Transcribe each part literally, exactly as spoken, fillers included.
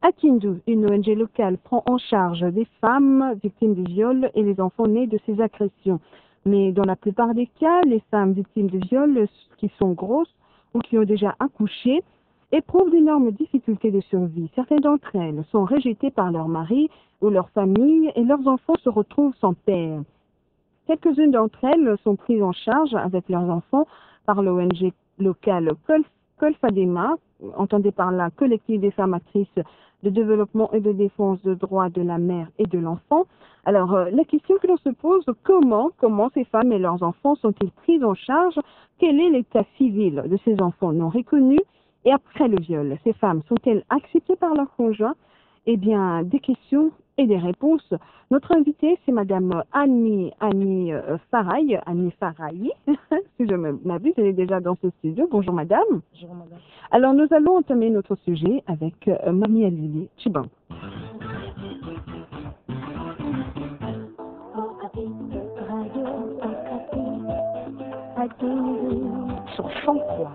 À Kindu, une O N G locale prend en charge des femmes victimes de viols et les enfants nés de ces agressions. Mais dans la plupart des cas, les femmes victimes de viols qui sont grosses ou qui ont déjà accouché éprouvent d'énormes difficultés de survie. Certaines d'entre elles sont rejetées par leur mari ou leur famille et leurs enfants se retrouvent sans père. Quelques-unes d'entre elles sont prises en charge avec leurs enfants par l'O N G locale Colfadema, entendez par la collective des femmes actrices de développement et de défense des droits de la mère et de l'enfant. Alors, euh, la question que l'on se pose, comment, comment ces femmes et leurs enfants sont-ils pris en charge? Quel est l'état civil de ces enfants non reconnus? Et après le viol, ces femmes sont-elles acceptées par leur conjoint? Eh bien, des questions et des réponses. Notre invitée, c'est Madame Annie, Annie euh, Faraï, Annie Faraï, si je m'abuse, elle est déjà dans ce studio. Bonjour Madame. Bonjour Madame. Alors, nous allons entamer notre sujet avec euh, Mamie Alili Chiban. Sur cent trois.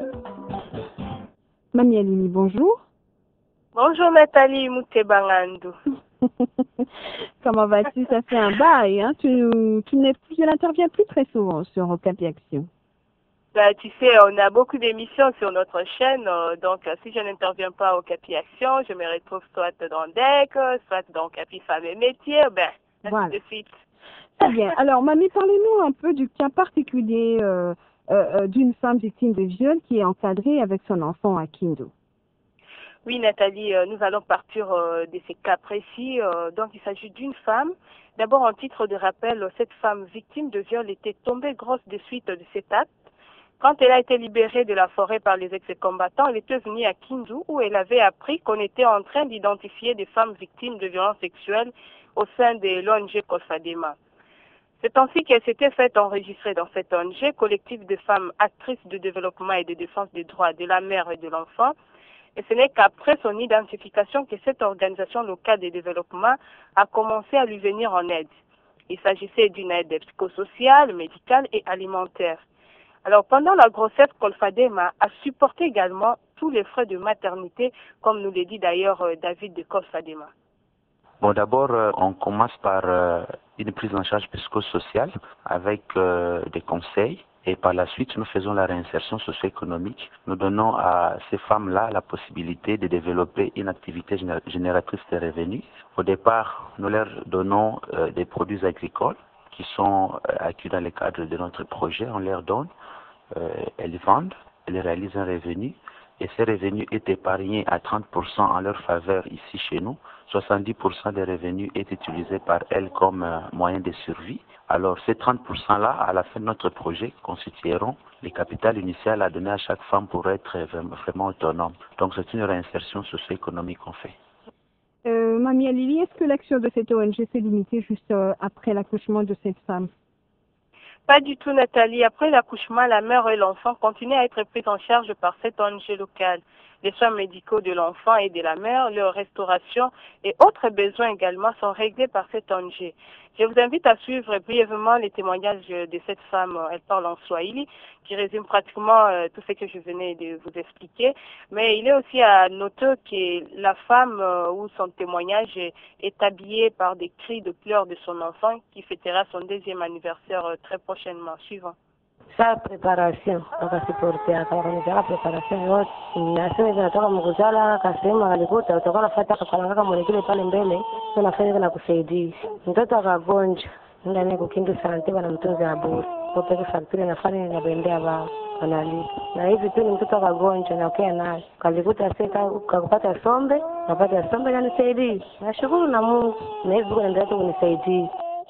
Mamie Alili, bonjour. Bonjour Nathalie Moutebangandu. Comment vas-tu? Ça fait un bail, hein? Tu, tu n'interviens plus très souvent sur Okapi Action. Bah, tu sais, on a beaucoup d'émissions sur notre chaîne, euh, donc euh, si je n'interviens pas au Okapi Action, je me retrouve soit dans D E C, soit dans Okapi Femmes et Métiers, ben, ainsi voilà. de suite. Très bien. Alors, Mamie, parlez-nous un peu du cas particulier euh, euh, d'une femme victime de viol qui est encadrée avec son enfant à Kindu. Oui, Nathalie, euh, nous allons partir euh, de ces cas précis. Euh, donc, il s'agit d'une femme. D'abord, en titre de rappel, cette femme victime de viol était tombée grosse de suite de cet acte. Quand elle a été libérée de la forêt par les ex-combattants, elle était venue à Kindu où elle avait appris qu'on était en train d'identifier des femmes victimes de violences sexuelles au sein de l'O N G Colfadema. C'est ainsi qu'elle s'était faite enregistrer dans cette O N G, collectif de femmes actrices de développement et de défense des droits de la mère et de l'enfant. Et ce n'est qu'après son identification que cette organisation locale de développement a commencé à lui venir en aide. Il s'agissait d'une aide psychosociale, médicale et alimentaire. Alors, pendant la grossesse, Colfadema a supporté également tous les frais de maternité, comme nous le dit d'ailleurs David de Colfadema. Bon, d'abord, euh, on commence par euh, une prise en charge psychosociale avec euh, des conseils. Et par la suite, nous faisons la réinsertion socio-économique. Nous donnons à ces femmes-là la possibilité de développer une activité génératrice de revenus. Au départ, nous leur donnons euh, des produits agricoles qui sont euh, acquis dans le cadre de notre projet. On leur donne, euh, elles vendent, elles réalisent un revenu. Et ces revenus est épargné à trente pour cent en leur faveur ici chez nous. soixante-dix pour cent des revenus est utilisé par elles comme euh, moyen de survie. Alors ces trente pour cent là, à la fin de notre projet, constitueront le capital initial à donner à chaque femme pour être vraiment autonome. Donc c'est une réinsertion socio-économique qu'on fait. Euh, Mamie Alili, est-ce que l'action de cette O N G s'est limitée juste euh, après l'accouchement de cette femme? Pas du tout, Nathalie. Après l'accouchement, la mère et l'enfant continuent à être pris en charge par cette O N G locale. Les soins médicaux de l'enfant et de la mère, leur restauration et autres besoins également sont réglés par cette O N G. Je vous invite à suivre brièvement les témoignages de cette femme. Elle parle en Swahili, qui résume pratiquement euh, tout ce que je venais de vous expliquer. Mais il est aussi à noter que la femme euh, ou son témoignage est, est habillée par des cris de pleurs de son enfant qui fêtera son deuxième anniversaire euh, très prochainement. Suivant. Sa preparation akasiportea akaorganizaka preparation yote nasema hivi, natoka mkuzala akasema alikuta utakuwa nafuata kakalanga mwelekeo pale mbele, unafanya hivi na kusaidia mtoto akagonja ndani kukindu sante bana mtunza aburi popeke factory nafanya na bendea ba anali na hivi tu, ni mtoto akagonja na ukia naye kalikuta seka ukapata sombe napata sombe na nisaidia, nashukuru na Mungu na hivi kunaendelea tu kunisaidia.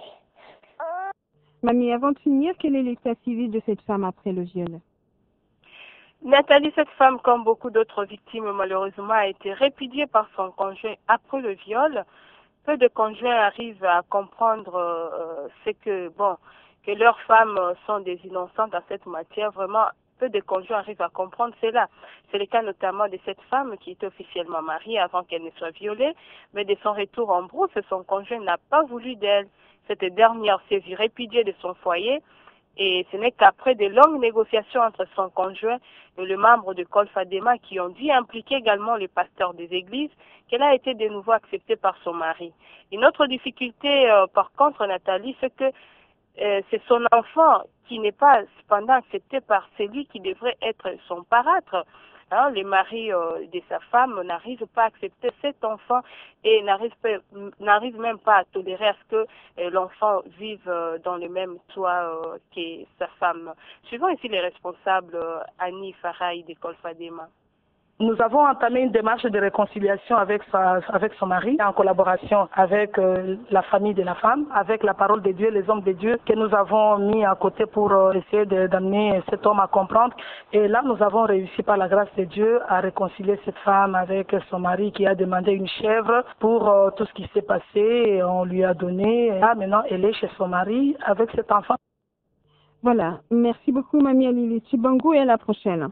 Mamie, avant de finir, quel est l'état civil de cette femme après le viol? Nathalie, cette femme, comme beaucoup d'autres victimes, malheureusement, a été répudiée par son conjoint après le viol. Peu de conjoints arrivent à comprendre euh, ce que, bon, que leurs femmes sont des innocentes à cette matière. Vraiment, peu de conjoints arrivent à comprendre cela. C'est le cas notamment de cette femme qui était officiellement mariée avant qu'elle ne soit violée, mais de son retour en brousse, son conjoint n'a pas voulu d'elle. Cette dernière s'est vue répudiée de son foyer Et ce n'est qu'après de longues négociations entre son conjoint et le membre de Kolfadema qui ont dû impliquer également les pasteurs des églises qu'elle a été de nouveau acceptée par son mari. Une autre difficulté, euh, par contre, Nathalie, c'est que euh, c'est son enfant qui n'est pas cependant accepté par celui qui devrait être son parâtre. Hein, les maris euh, de sa femme n'arrivent pas à accepter cet enfant et n'arrivent n'arrivent même pas à tolérer à ce que euh, l'enfant vive euh, dans le même toit euh, que sa femme. Suivons ici les responsables euh, Annie Faraï de Kolfadema. Nous avons entamé une démarche de réconciliation avec sa, avec son mari, en collaboration avec euh, la famille de la femme, avec la parole de Dieu, les hommes de Dieu que nous avons mis à côté pour euh, essayer d'amener cet homme à comprendre. Et là, nous avons réussi par la grâce de Dieu à réconcilier cette femme avec son mari qui a demandé une chèvre pour euh, tout ce qui s'est passé. Et on lui a donné. Et là, maintenant, elle est chez son mari avec cet enfant. Voilà. Merci beaucoup, Mamie Alili Chibangu, et à la prochaine.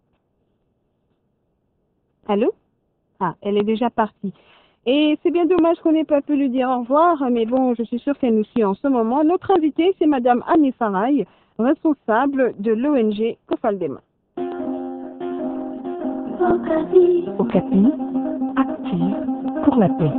Allô? Ah, elle est déjà partie. Et c'est bien dommage qu'on n'ait pas pu lui dire au revoir, mais bon, je suis sûre qu'elle nous suit en ce moment. Notre invitée, c'est Madame Annie Faraï, responsable de l'O N G Kolfadema. Okapi, active pour la paix.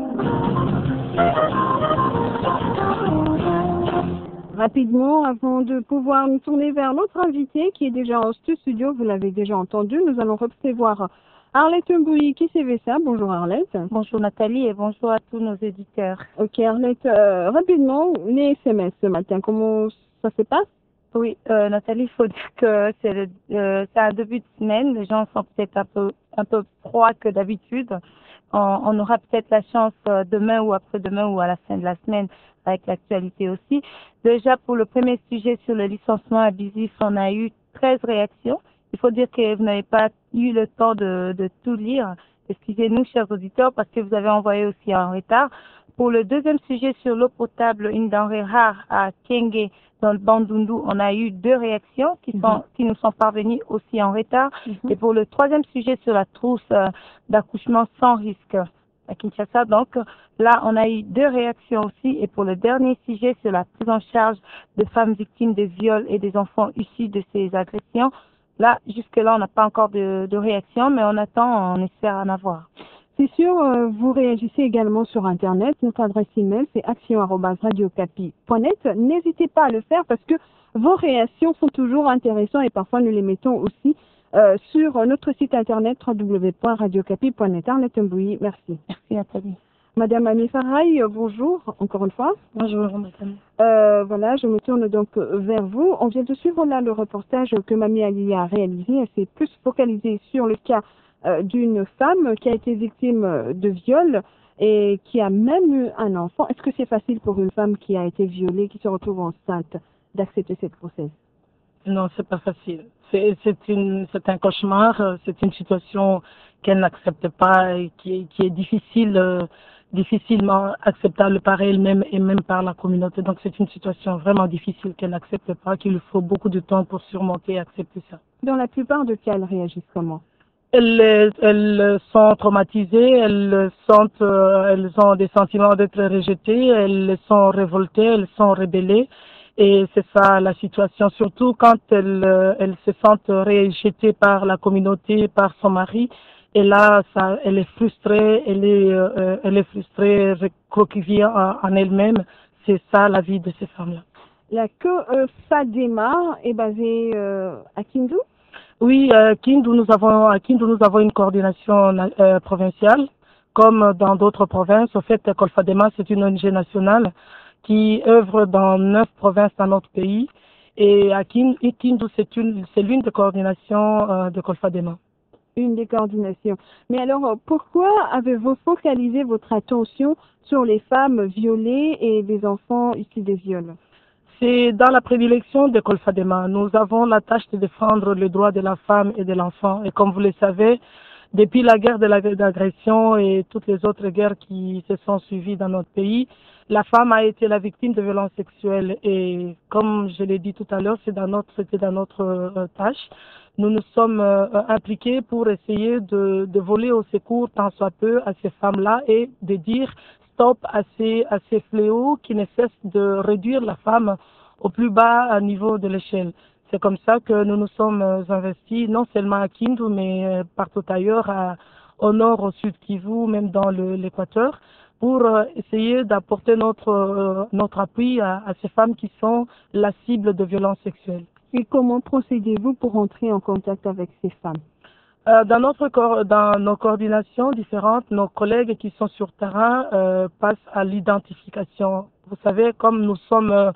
Rapidement, avant de pouvoir nous tourner vers notre invité qui est déjà en studio, vous l'avez déjà entendu, nous allons recevoir Arlette Mbouyi qui s'est fait ça. Bonjour Arlette. Bonjour Nathalie et bonjour à tous nos éditeurs. Ok Arlette, euh, rapidement, les S M S ce matin, comment ça se passe? Oui, euh, Nathalie, il faut dire que c'est le, euh, c'est un début de semaine, les gens sont peut-être un peu, un peu froids que d'habitude. On, on aura peut-être la chance euh, demain ou après-demain ou à la fin de la semaine avec l'actualité aussi. Déjà pour le premier sujet sur le licenciement abusif, on a eu treize réactions. Il faut dire que vous n'avez pas eu le temps de, de tout lire. Excusez-nous, chers auditeurs, parce que vous avez envoyé aussi en retard. Pour le deuxième sujet sur l'eau potable, une denrée rare à Kenge, dans le Bandundu, on a eu deux réactions qui, sont, mm-hmm. qui nous sont parvenues aussi en retard. Mm-hmm. Et pour le troisième sujet sur la trousse euh, d'accouchement sans risque à Kinshasa, donc là, on a eu deux réactions aussi. Et pour le dernier sujet sur la prise en charge de femmes victimes de viols et des enfants issus de ces agressions, là, jusque-là, on n'a pas encore de, de réaction, mais on attend, on espère en avoir. C'est sûr, euh, vous réagissez également sur Internet. Notre adresse email, c'est action arobase radiocapi point net. N'hésitez pas à le faire parce que vos réactions sont toujours intéressantes et parfois nous les mettons aussi euh, sur notre site Internet w w w point radiocapi point net. Arlette Mbouyi, merci. Merci Nathalie. Madame Annie Faraï, bonjour, encore une fois. Bonjour, madame. Euh, voilà, je me tourne donc vers vous. On vient de suivre là le reportage que Mamie Ali a réalisé. Elle s'est plus focalisée sur le cas euh, d'une femme qui a été victime de viol et qui a même eu un enfant. Est-ce que c'est facile pour une femme qui a été violée, qui se retrouve enceinte, d'accepter cette grossesse? Non, c'est pas facile. C'est, c'est, une, c'est un cauchemar, c'est une situation qu'elle n'accepte pas et qui, qui est difficile. Euh, difficilement acceptable par elle-même et même par la communauté. Donc c'est une situation vraiment difficile qu'elle n'accepte pas, qu'il lui faut beaucoup de temps pour surmonter et accepter ça. Dans la plupart des cas, elles réagissent comment? Elles, elles sont traumatisées, elles, sont, euh, elles ont des sentiments d'être rejetées, elles sont révoltées, elles sont rébellées. Et c'est ça la situation, surtout quand elles, elles se sentent rejetées par la communauté, par son mari. Et là, ça, elle est frustrée, elle est, euh, elle est frustrée, recroquevillée en, en elle-même. C'est ça la vie de ces femmes-là. La Kolfadema est basée euh, à Kindu? Oui, euh, Kindu, nous avons, à Kindu, nous avons une coordination euh, provinciale, comme dans d'autres provinces. Au fait, Kolfadema, c'est une O N G nationale qui œuvre dans neuf provinces dans notre pays. Et à Kindu, c'est une, c'est l'une des coordinations euh, de Kolfadema. Une des coordinations. Mais alors, pourquoi avez-vous focalisé votre attention sur les femmes violées et les enfants issus des viols? C'est dans la prédilection de Kolfadema. Nous avons la tâche de défendre les droits de la femme et de l'enfant. Et comme vous le savez, depuis la guerre de l'agression et toutes les autres guerres qui se sont suivies dans notre pays, la femme a été la victime de violences sexuelles. Et comme je l'ai dit tout à l'heure, c'est dans notre, c'était dans notre euh, tâche. Nous nous sommes euh, impliqués pour essayer de, de voler au secours tant soit peu à ces femmes-là et de dire stop à ces, à ces fléaux qui ne cessent de réduire la femme au plus bas niveau de l'échelle. C'est comme ça que nous nous sommes investis, non seulement à Kindu, mais partout ailleurs, à, au nord, au sud Kivu, même dans l'Équateur, pour euh, essayer d'apporter notre, euh, notre appui à, à ces femmes qui sont la cible de violences sexuelles. Et comment procédez-vous pour entrer en contact avec ces femmes? Euh, dans, notre, dans nos coordinations différentes, nos collègues qui sont sur terrain euh, passent à l'identification. Vous savez, comme nous sommes, euh,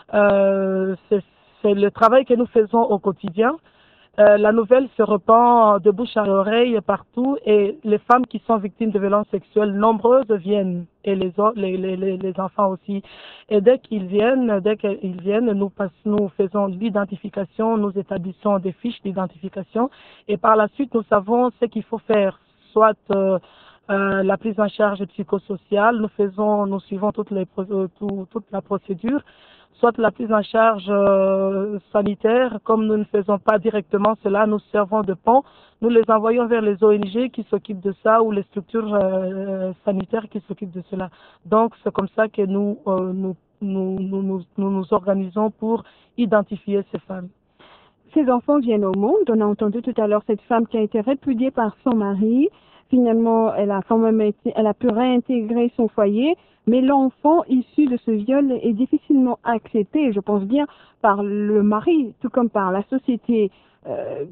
euh, c'est le travail que nous faisons au quotidien. Euh, la nouvelle se répand de bouche à oreille partout et les femmes qui sont victimes de violences sexuelles nombreuses viennent et les, les, les, les enfants aussi. Et dès qu'ils viennent, dès qu'ils viennent, nous, passe, nous faisons l'identification, nous établissons des fiches d'identification et par la suite nous savons ce qu'il faut faire, soit euh, euh, la prise en charge psychosociale, nous faisons, nous suivons toutes les, euh, tout, toute la procédure, soit la prise en charge euh, sanitaire, comme nous ne faisons pas directement cela, nous servons de pont, nous les envoyons vers les O N G qui s'occupent de ça ou les structures euh, sanitaires qui s'occupent de cela. Donc c'est comme ça que nous, euh, nous, nous, nous, nous, nous nous organisons pour identifier ces femmes. Ces enfants viennent au monde. On a entendu tout à l'heure cette femme qui a été répudiée par son mari. Finalement, elle a quand même été, elle a pu réintégrer son foyer. Mais l'enfant issu de ce viol est difficilement accepté, je pense bien, par le mari, tout comme par la société. Euh,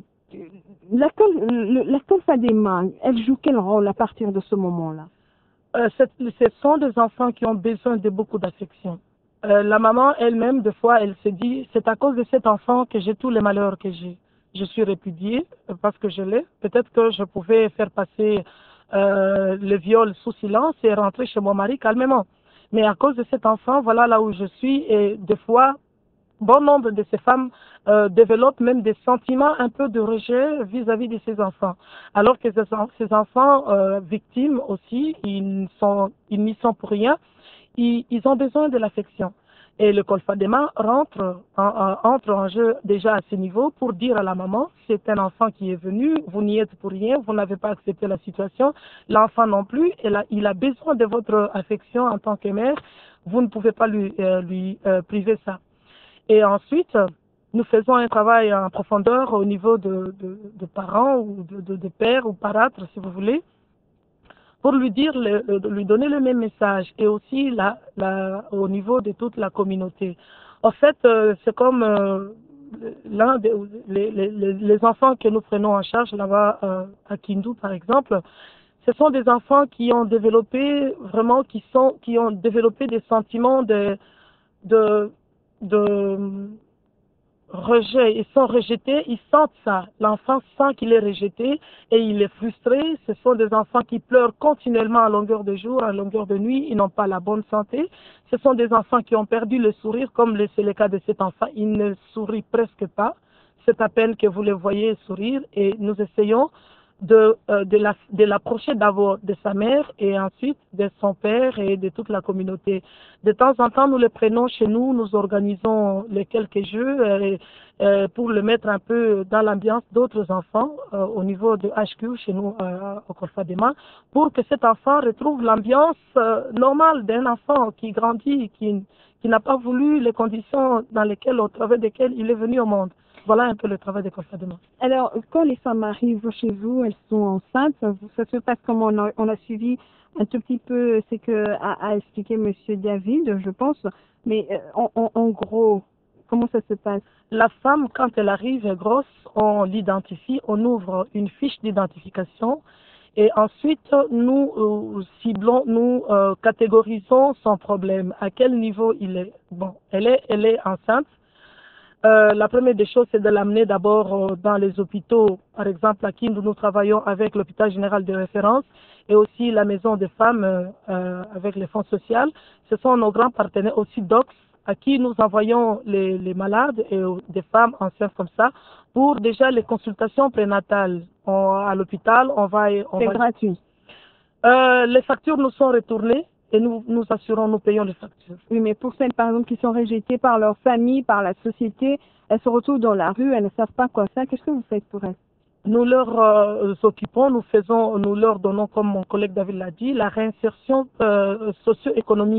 la Colfadema, elle joue quel rôle à partir de ce moment-là? euh, Ce sont des enfants qui ont besoin de beaucoup d'affection. Euh, la maman elle-même, des fois, elle se dit, c'est à cause de cet enfant que j'ai tous les malheurs que j'ai. Je suis répudiée parce que je l'ai. Peut-être que je pouvais faire passer euh, le viol sous silence et rentrer chez mon mari calmement. Mais à cause de cet enfant, voilà là où je suis. Et des fois, bon nombre de ces femmes euh, développent même des sentiments un peu de rejet vis-à-vis de ces enfants. Alors que ces enfants euh, victimes aussi, ils sont, ils n'y sont pour rien. Ils, ils ont besoin de l'affection. Et le Colfadema rentre en, en, entre en jeu déjà à ce niveau pour dire à la maman, c'est un enfant qui est venu, vous n'y êtes pour rien, vous n'avez pas accepté la situation, l'enfant non plus, et là, il a besoin de votre affection en tant que mère, vous ne pouvez pas lui, euh, lui euh, priver ça. Et ensuite, nous faisons un travail en profondeur au niveau de, de, de parents ou de, de, de pères ou parâtres, si vous voulez, pour lui dire, le, le, lui donner le même message et aussi la, la, au niveau de toute la communauté. En fait, euh, c'est comme euh, l'un des les, les, les enfants que nous prenons en charge là-bas euh, à Kindu, par exemple. Ce sont des enfants qui ont développé vraiment, qui sont, qui ont développé des sentiments de, de, de rejet, ils sont rejetés, ils sentent ça. L'enfant sent qu'il est rejeté et il est frustré. Ce sont des enfants qui pleurent continuellement à longueur de jour, à longueur de nuit. Ils n'ont pas la bonne santé. Ce sont des enfants qui ont perdu le sourire, comme c'est le cas de cet enfant. Il ne sourit presque pas. C'est à peine que vous le voyez sourire et nous essayons de, euh, de l'approcher d'abord de sa mère et ensuite de son père et de toute la communauté. De temps en temps, nous le prenons chez nous, nous organisons les quelques jeux euh, euh, pour le mettre un peu dans l'ambiance d'autres enfants euh, au niveau de H Q chez nous euh, au Colfadema, pour que cet enfant retrouve l'ambiance euh, normale d'un enfant qui grandit, qui, qui n'a pas voulu les conditions dans lesquelles, au travers desquelles il est venu au monde. Voilà un peu le travail des Colfadema. Alors, quand les femmes arrivent chez vous, elles sont enceintes, ça se passe comme on a, on a suivi un tout petit peu ce que a, a expliqué Monsieur David, je pense, mais en, en, en gros, comment ça se passe? La femme, quand elle arrive grosse, on l'identifie, on ouvre une fiche d'identification et ensuite nous euh, ciblons, nous euh, catégorisons son problème, à quel niveau il est. Bon, elle est, elle est enceinte. Euh, la première des choses, c'est de l'amener d'abord euh, dans les hôpitaux. Par exemple, à Kindu, nous travaillons avec l'hôpital général de référence et aussi la maison des femmes euh, euh, avec les fonds sociaux. Ce sont nos grands partenaires, aussi D O C, à qui nous envoyons les, les malades et euh, des femmes enceintes comme ça pour déjà les consultations prénatales. On, à l'hôpital, on va... C'est gratuit. Euh, les factures nous sont retournées. Et nous, nous assurons, nous payons les factures. Oui, mais pour celles, par exemple, qui sont rejetées par leur famille, par la société, elles se retrouvent dans la rue, elles ne savent pas quoi faire. Qu'est-ce que vous faites pour elles? Nous leur euh, occupons, nous faisons, nous leur donnons, comme mon collègue David l'a dit, la réinsertion euh, socio-économique.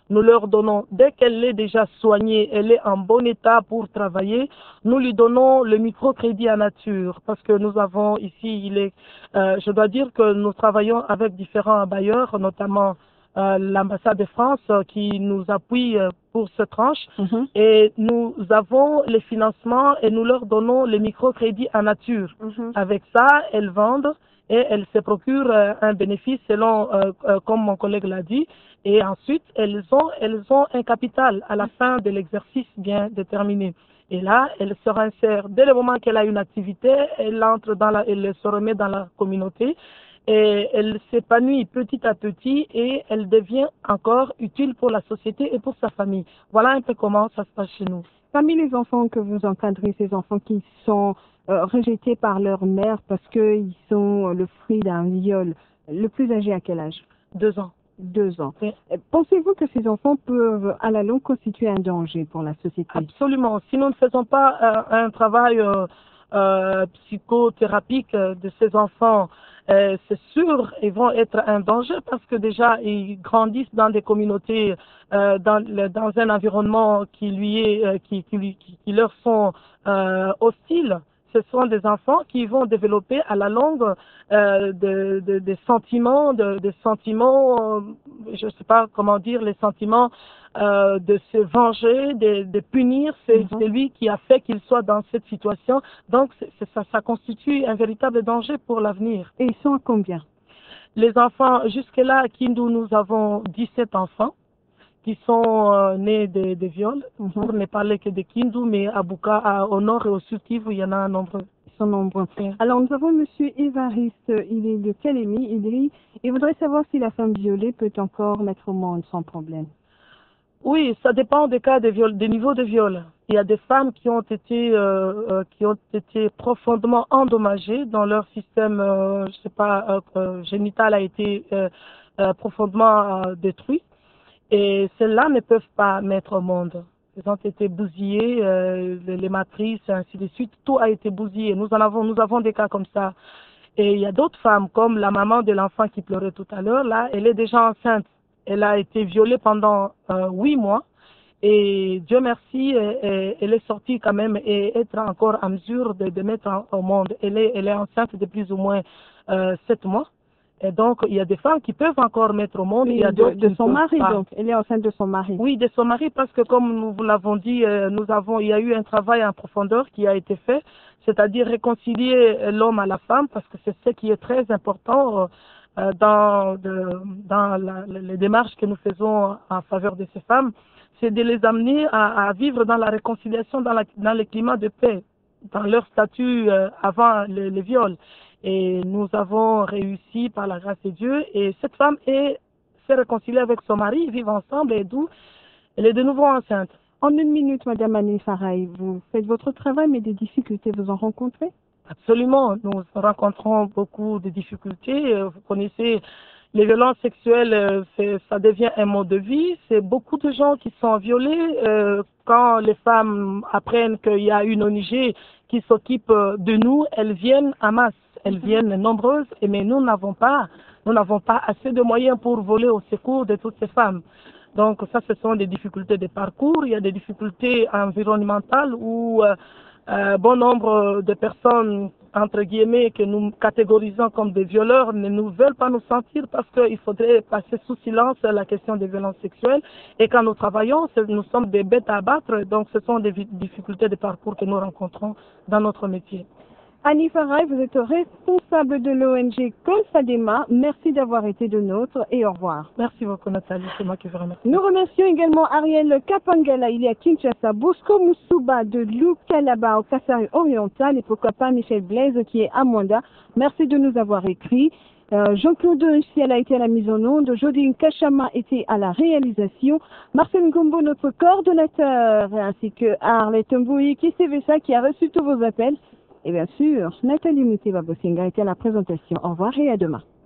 nous leur donnons, dès qu'elle est déjà soignée, elle est en bon état pour travailler, nous lui donnons le microcrédit en nature. Parce que nous avons ici, il est, euh, je dois dire que nous travaillons avec différents bailleurs, notamment euh, l'ambassade de France euh, qui nous appuie euh, pour cette tranche. Mhm. Et nous avons les financements et nous leur donnons le microcrédit en nature. Mhm. Avec ça, elles vendent et elles se procurent euh, un bénéfice selon, euh, euh, comme mon collègue l'a dit. Et ensuite, elles ont, elles ont un capital à la fin de l'exercice bien déterminé. Et là, elle se réinsère. Dès le moment qu'elle a une activité, elle entre dans la, elle se remet dans la communauté et elle s'épanouit petit à petit et elle devient encore utile pour la société et pour sa famille. Voilà un peu comment ça se passe chez nous. Parmi les enfants que vous encadrez, ces enfants qui sont euh, rejetés par leur mère parce qu'ils sont le fruit d'un viol, le plus âgé à quel âge? Deux ans. Deux ans. Oui. Pensez-vous que ces enfants peuvent à la longue constituer un danger pour la société? Absolument. Si nous ne faisons pas euh, un travail euh, euh, psychothérapique de ces enfants, euh, c'est sûr, ils vont être un danger parce que déjà, ils grandissent dans des communautés, euh, dans, dans un environnement qui, lui est, euh, qui, qui, lui, qui, qui leur sont euh, hostiles. Ce sont des enfants qui vont développer à la longue euh, des de, de sentiments, de, de sentiments, euh, je ne sais pas comment dire, les sentiments euh, de se venger, de, de punir. C'est Mm-hmm. celui qui a fait qu'il soit dans cette situation. Donc, c'est, c'est, ça, ça constitue un véritable danger pour l'avenir. Et ils sont à combien? Les enfants, jusque-là, à Kindu, nous avons dix-sept enfants qui sont euh, nés de, de viols, Mhm. pour ne parler que de Kindu, mais à Buka, à, au nord et au sud Kivu, il y en a un nombreux. Ils sont nombreux. Oui. Alors, nous avons Monsieur Évariste, il est de Kalemi, il dit, il voudrait savoir si la femme violée peut encore mettre au monde sans problème. Oui, ça dépend des cas de viol, des niveaux de viol. Il y a des femmes qui ont été, euh, euh, qui ont été profondément endommagées dans leur système, euh, je sais pas, euh, euh, génital a été euh, euh, profondément euh, détruit. Et celles-là ne peuvent pas mettre au monde. Elles ont été bousillées, euh, les, les matrices, et ainsi de suite. Tout a été bousillé. Nous en avons, nous avons des cas comme ça. Et il y a d'autres femmes, comme la maman de l'enfant qui pleurait tout à l'heure. Là, elle est déjà enceinte. Elle a été violée pendant euh, huit mois. Et Dieu merci, elle, elle est sortie quand même et être encore en mesure de, de mettre en, au monde. Elle est, elle est enceinte de plus ou moins euh, sept mois. Et donc, il y a des femmes qui peuvent encore mettre au monde. Oui, il y a de, d'autres de qui son ne mari, peuvent pas. donc. Elle est enceinte de son mari. Oui, de son mari, parce que comme nous vous l'avons dit, euh, nous avons, il y a eu un travail en profondeur qui a été fait, c'est-à-dire réconcilier l'homme à la femme, parce que c'est ce qui est très important euh, dans, de, dans la, les démarches que nous faisons en faveur de ces femmes, c'est de les amener à, à vivre dans la réconciliation, dans, la, dans le climat de paix, dans leur statut euh, avant le, le viol. Et nous avons réussi par la grâce de Dieu. Et cette femme est, s'est réconciliée avec son mari, ils vivent ensemble et d'où elle est de nouveau enceinte. En une minute, Madame Annie Farai, vous faites votre travail, mais des difficultés vous en rencontrez? Absolument. Nous rencontrons beaucoup de difficultés. Vous connaissez, les violences sexuelles, c'est, ça devient un mode de vie. C'est beaucoup de gens qui sont violés. Euh, quand les femmes apprennent qu'il y a une O N G qui s'occupe de nous, elles viennent en masse. Elles viennent nombreuses, mais nous n'avons pas, nous n'avons pas assez de moyens pour voler au secours de toutes ces femmes. Donc ça, ce sont des difficultés de parcours. Il y a des difficultés environnementales où euh, euh, bon nombre de personnes, entre guillemets, que nous catégorisons comme des violeurs, ne nous veulent pas nous sentir parce qu'il faudrait passer sous silence la question des violences sexuelles. Et quand nous travaillons, nous sommes des bêtes à abattre. Donc ce sont des difficultés de parcours que nous rencontrons dans notre métier. Annie Farai, vous êtes responsable de l'O N G Colfadema. Merci d'avoir été de nôtre et au revoir. Merci beaucoup Nathalie, c'est moi qui vous remercie. Nous remercions également Ariel Kapangala, il est à Kinshasa, Bosco Moussouba de Lukalaba au Kasai oriental et pourquoi pas Michel Blaise qui est à Mwanda. Merci de nous avoir écrit. Euh, Jean-Claude Ciel a été à la mise en onde, Jodine Kachama était à la réalisation, Marcel Ngombo notre coordonnateur, ainsi que Arlette Mboui qui s'est fait ça, qui a reçu tous vos appels. Et bien sûr, Nathalie Moutiba Bosinga était à la présentation. Au revoir et à demain.